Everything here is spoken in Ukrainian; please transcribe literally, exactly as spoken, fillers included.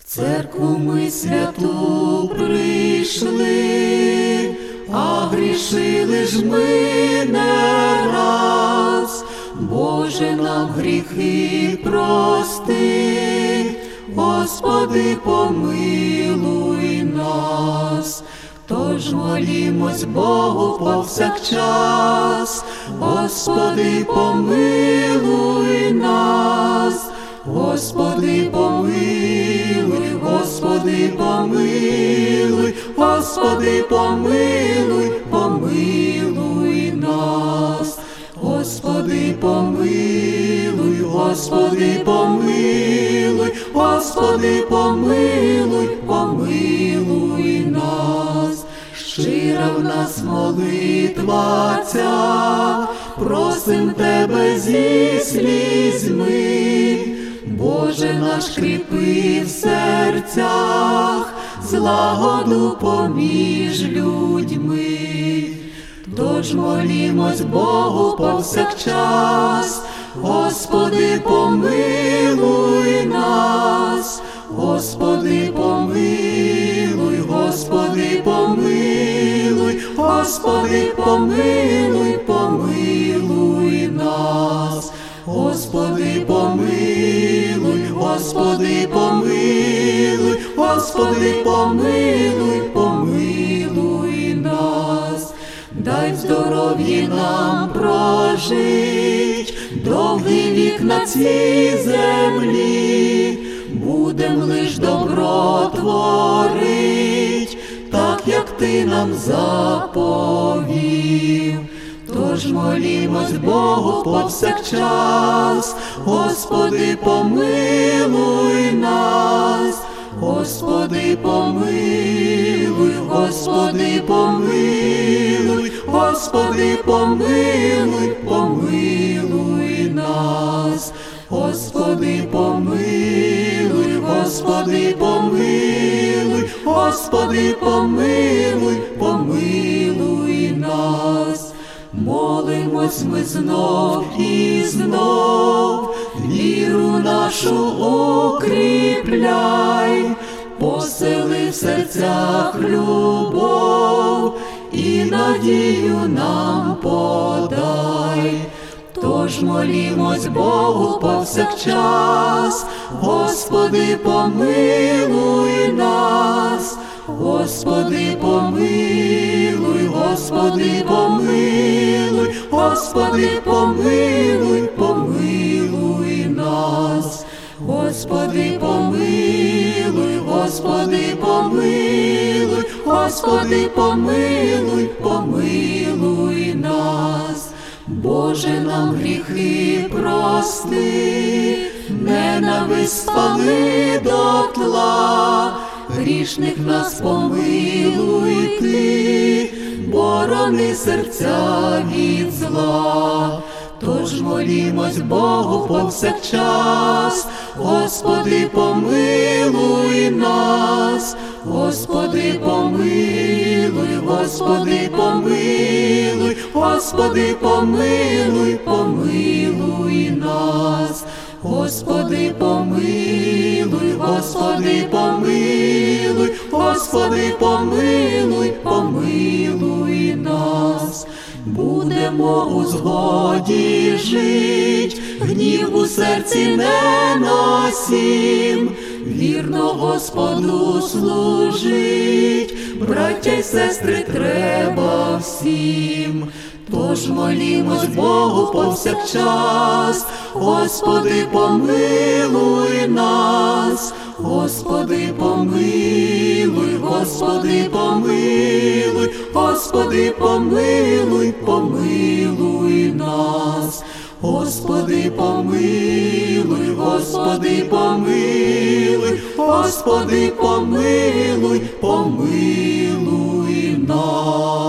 церкву ми святу прийшли, а грішили ж ми не раз. Боже, нам гріхи прости, Господи, помилуй нас. Тож молімось Богу повсякчас, Господи, помилуй нас. Господи, помилуй, Господи, помилуй, Господи, помилуй, помилуй нас. Господи, помилуй, Господи, помилуй, Господи, помилуй, помилуй нас. Щира в нас молитва ця, просим Тебе зі слізьми. Боже наш, кріпи в серцях злагоду поміж людьми. Тож молімось Богу повсякчас, Господи, помилуй нас. Господи, помилуй, Господи, помилуй, Господи, помилуй, помилуй нас. Господи, помилуй, Господи, помилуй, Господи, помилуй, помилуй нас. Дай в здоров'ї нам прожить довгий вік на цій землі. Будем лиш добро творить, так як Ти нам заповів. Тож молімось Богу повсякчас, Господи, помилуй нас. Господи, помилуй, Господи, помилуй, Господи, помилуй, помилуй нас. Господи, помилуй, Господи, помилуй, Господи, помилуй, помилуй нас. Молимось ми знов і знов, віру нашу укріпляй, посили в серцях любов і надію нам подай. Тож молімось Богу повсякчас, Господи, помилуй нас. Господи, помилуй, Господи, помилуй, Господи, помилуй, помилуй нас. Господи, помилуй, Господи, помилуй, Господи, помилуй, помилуй нас. Боже, нам гріхи прости, ненависть спали дотла, грішних нас помилуй Ти, борони серця від зла. Тож молімось Богу повсякчас, Господи, помилуй нас. Господи, помилуй, Господи, помилуй, Господи, помилуй, помилуй нас. Господи, помилуй, Господи, помилуй, Господи, помилуй, помилуй нас. Будемо у згоді жить, гнів у серці не носім, вірно Господу служить, браття й сестри, треба всім. Тож молімось Богу повсякчас, Господи, помилуй нас. Господи, помилуй, Господи, помилуй, Господи, помилуй, помилуй нас. Господи, помилуй, Господи, помилуй, Господи, помилуй, помилуй нас.